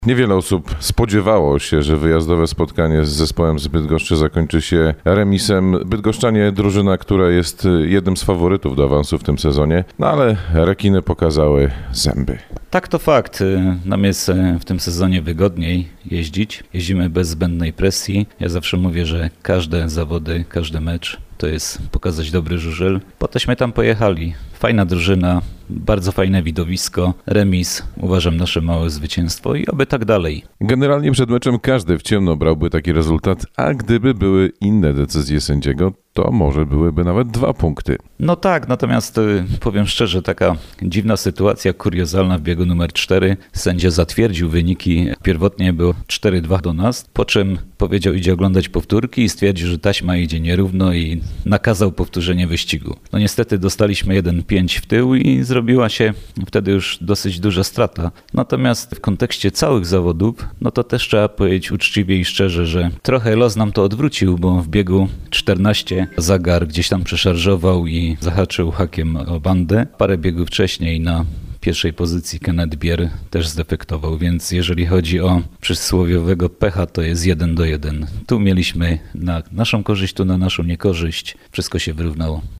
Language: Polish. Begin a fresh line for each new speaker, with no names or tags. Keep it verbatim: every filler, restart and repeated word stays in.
Niewiele osób spodziewało się, że wyjazdowe spotkanie z zespołem z Bydgoszczy zakończy się remisem. Bydgoszczanie, drużyna, która jest jednym z faworytów do awansu w tym sezonie, no ale rekiny pokazały zęby.
Tak, to fakt. Nam jest w tym sezonie wygodniej jeździć. Jeździmy bez zbędnej presji. Ja zawsze mówię, że każde zawody, każdy mecz to jest pokazać dobry żużel. Po tośmy tam pojechali. Fajna drużyna, bardzo fajne widowisko, remis, uważam nasze małe zwycięstwo i oby tak dalej.
Generalnie przed meczem każdy w ciemno brałby taki rezultat, a gdyby były inne decyzje sędziego, to może byłyby nawet dwa punkty.
No tak, natomiast powiem szczerze, taka dziwna sytuacja, kuriozalna w biegu numer cztery. Sędzia zatwierdził wyniki, pierwotnie było cztery dwa do nas, po czym powiedział, idzie oglądać powtórki i stwierdził, że taśma idzie nierówno i nakazał powtórzenie wyścigu. No niestety dostaliśmy jeden pięć w tył i zrobiła się wtedy już dosyć duża strata. Natomiast w kontekście całych zawodów, no to też trzeba powiedzieć uczciwie i szczerze, że trochę los nam to odwrócił, bo w biegu czternaście Zagar gdzieś tam przeszarżował i zahaczył hakiem o bandę. Parę biegów wcześniej na pierwszej pozycji Kenneth Bier też zdefektował, więc jeżeli chodzi o przysłowiowego pecha, to jest jeden do jeden. Tu mieliśmy na naszą korzyść, tu na naszą niekorzyść. Wszystko się wyrównało.